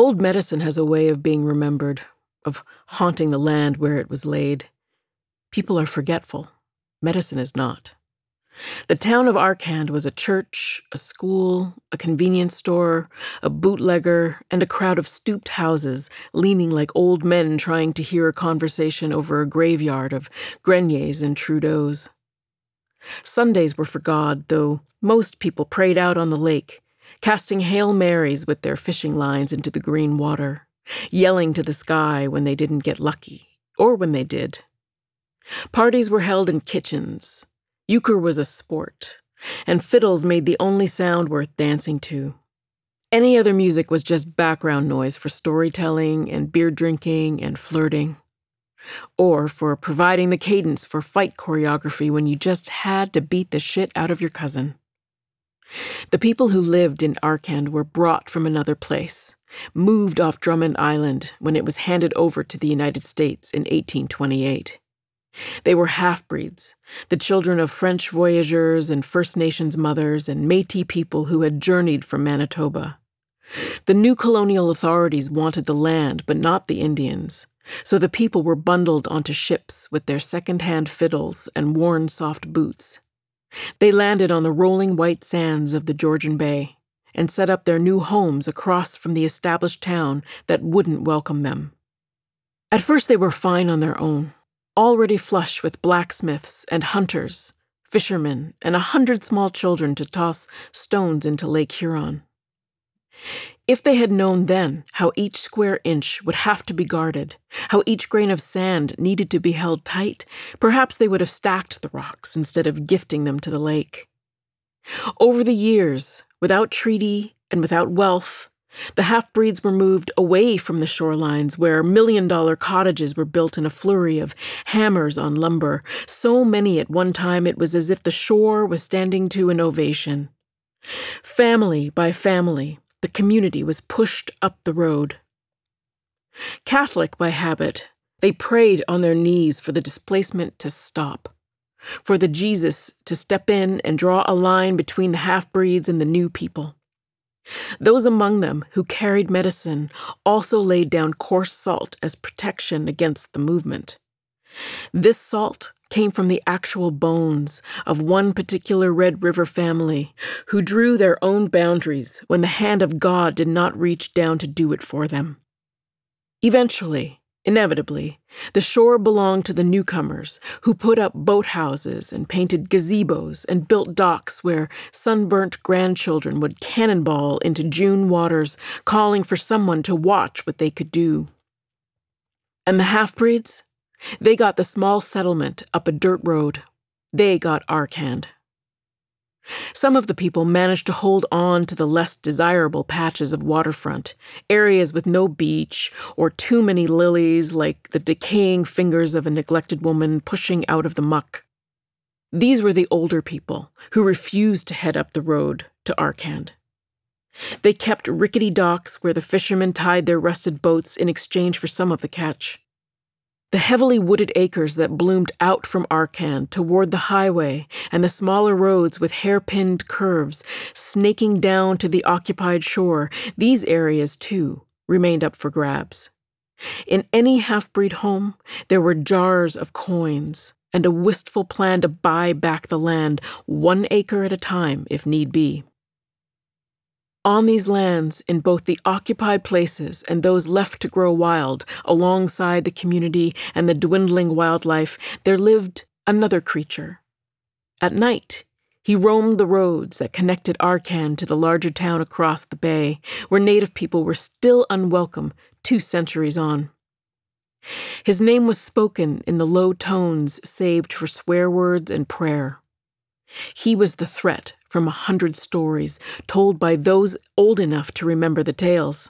Old medicine has a way of being remembered, of haunting the land where it was laid. People are forgetful. Medicine is not. The town of Arcand was a church, a school, a convenience store, a bootlegger, and a crowd of stooped houses leaning like old men trying to hear a conversation over a graveyard of Greniers and Trudeaus. Sundays were for God, though most people prayed out on the lake, casting Hail Marys with their fishing lines into the green water, yelling to the sky when they didn't get lucky, or when they did. Parties were held in kitchens. Euchre was a sport, and fiddles made the only sound worth dancing to. Any other music was just background noise for storytelling and beer drinking and flirting, or for providing the cadence for fight choreography when you just had to beat the shit out of your cousin. The people who lived in Arcand were brought from another place, moved off Drummond Island when it was handed over to the United States in 1828. They were half-breeds, the children of French voyageurs and First Nations mothers and Métis people who had journeyed from Manitoba. The new colonial authorities wanted the land, but not the Indians, so the people were bundled onto ships with their second-hand fiddles and worn soft boots. They landed on the rolling white sands of the Georgian Bay and set up their new homes across from the established town that wouldn't welcome them. At first they were fine on their own, already flush with blacksmiths and hunters, fishermen, and 100 small children to toss stones into Lake Huron. If they had known then how each square inch would have to be guarded, how each grain of sand needed to be held tight, perhaps they would have stacked the rocks instead of gifting them to the lake. Over the years, without treaty and without wealth, the half-breeds were moved away from the shorelines where million-dollar cottages were built in a flurry of hammers on lumber, so many at one time it was as if the shore was standing to an ovation. Family by family, the community was pushed up the road. Catholic by habit, they prayed on their knees for the displacement to stop, for the Jesus to step in and draw a line between the half-breeds and the new people. Those among them who carried medicine also laid down coarse salt as protection against the movement. This salt came from the actual bones of one particular Red River family who drew their own boundaries when the hand of God did not reach down to do it for them. Eventually, inevitably, the shore belonged to the newcomers who put up boathouses and painted gazebos and built docks where sunburnt grandchildren would cannonball into June waters, calling for someone to watch what they could do. And the half-breeds? They got the small settlement up a dirt road. They got Arcand. Some of the people managed to hold on to the less desirable patches of waterfront, areas with no beach or too many lilies like the decaying fingers of a neglected woman pushing out of the muck. These were the older people who refused to head up the road to Arcand. They kept rickety docks where the fishermen tied their rusted boats in exchange for some of the catch. The heavily wooded acres that bloomed out from Arcand toward the highway and the smaller roads with hairpinned curves snaking down to the occupied shore, these areas, too, remained up for grabs. In any half-breed home, there were jars of coins and a wistful plan to buy back the land 1 acre at a time, if need be. On these lands, in both the occupied places and those left to grow wild, alongside the community and the dwindling wildlife, there lived another creature. At night, he roamed the roads that connected Arcand to the larger town across the bay, where native people were still unwelcome 2 centuries on. His name was spoken in the low tones saved for swear words and prayer. He was the threat from 100 stories told by those old enough to remember the tales.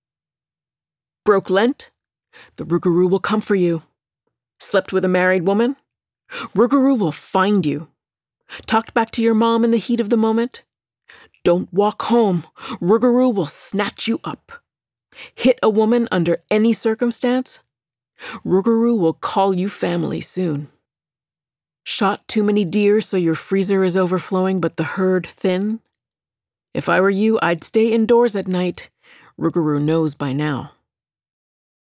Broke Lent? The Rougarou will come for you. Slept with a married woman? Rougarou will find you. Talked back to your mom in the heat of the moment? Don't walk home. Rougarou will snatch you up. Hit a woman under any circumstance? Rougarou will call you family soon. Shot too many deer so your freezer is overflowing but the herd thin? If I were you, I'd stay indoors at night. Rougarou knows by now.